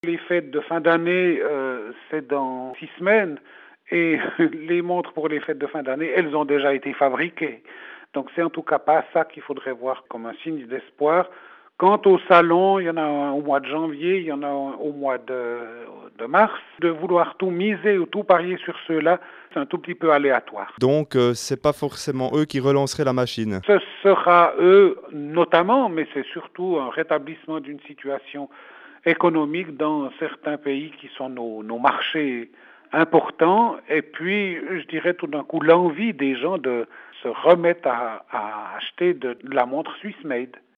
Les fêtes de fin d'année, c'est dans 6 semaines et les montres pour les fêtes de fin d'année, elles ont déjà été fabriquées. Donc c'est en tout cas pas ça qu'il faudrait voir comme un signe d'espoir. Quant au salon, il y en a un au mois de janvier, il y en a un au mois de mars. De vouloir tout miser ou tout parier sur ceux-là, c'est un tout petit peu aléatoire. Donc, c'est pas forcément eux qui relanceraient la machine. Ce sera eux notamment, mais c'est surtout un rétablissement d'une situation économique dans certains pays qui sont nos marchés importants. Et puis, je dirais tout d'un coup, l'envie des gens de se remettre à acheter de la montre Swiss Made.